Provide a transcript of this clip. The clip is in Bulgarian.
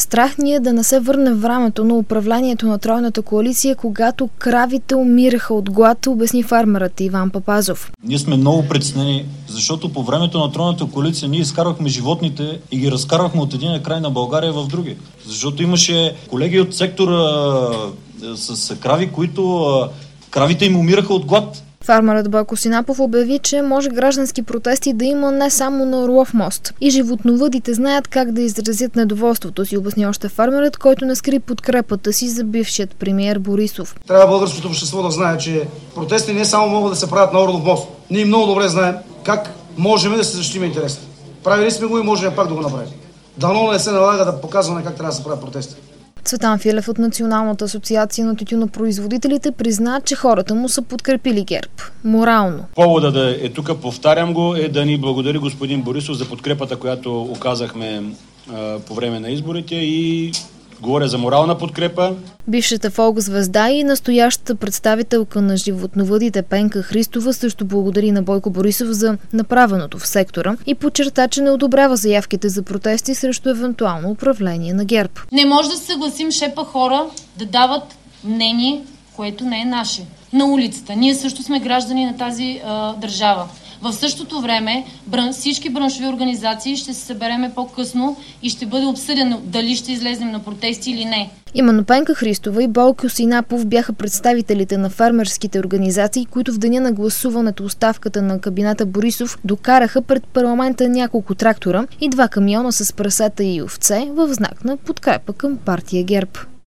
Страх ни е да не се върне времето на управлението на тройната коалиция, когато кравите умираха от глад, обясни фермерът Иван Папазов. Ние сме много притеснени, защото по времето на тройната коалиция ние изкарвахме животните и ги разкарвахме от един край на България в други. Защото имаше колеги от сектора с крави, които кравите им умираха от глад. Фермерът Бойко Синапов обяви, че може граждански протести да има не само на Орлов мост. И животновъдите знаят как да изразят недоволството си, обясни още фермерът, който не скри подкрепата си за бившият премиер Борисов. Трябва българското общество да знае, че протести не само могат да се правят на Орлов мост. Ние много добре знаем как можем да се защитим интересите. Правили сме го и можем пак да го направим. Дано не се налага да показваме как трябва да се правят протести. Цветан Филев от Националната асоциация на тютюнопроизводителите призна, че хората му са подкрепили ГЕРБ. Морално. Повода да е тук, повтарям го, е да ни благодари господин Борисов за подкрепата, която оказахме по време на изборите и говоря за морална подкрепа. Бившата фолк звезда и настоящата представителка на животновъдите Пенка Христова също благодари на Бойко Борисов за направеното в сектора и подчерта, че не одобрява заявките за протести срещу евентуално управление на ГЕРБ. Не може да се съгласим шепа хора да дават мнение, което не е наше. На улицата. Ние също сме граждани на тази държава. В същото време всички браншови организации ще се събереме по-късно и ще бъде обсъдено дали ще излезем на протести или не. Именно Пенка Христова и Бойко Синапов бяха представителите на фермерските организации, които в деня на гласуването оставката на кабинета Борисов докараха пред парламента няколко трактора и 2 камиона с прасета и овце в знак на подкрепа към партия ГЕРБ.